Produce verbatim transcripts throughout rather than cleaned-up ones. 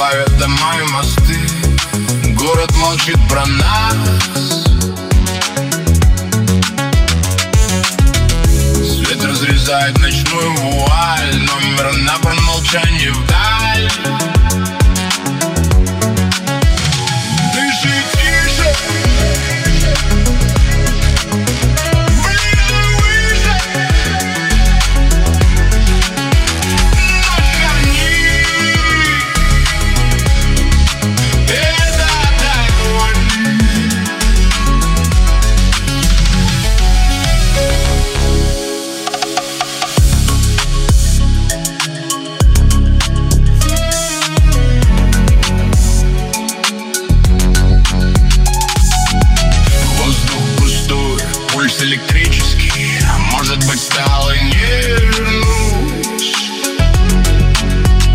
плавят дома и мосты. Город молчит про нас. Свет разрезает ночную вуаль, номер на промолчание вдаль. Дыши тише, ближе, выше. Ночь хранит, это огонь. Пульс электрический, может быть, стал и не вернуть.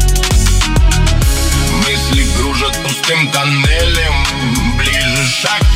Мысли кружат пустым тоннелем, ближе шаг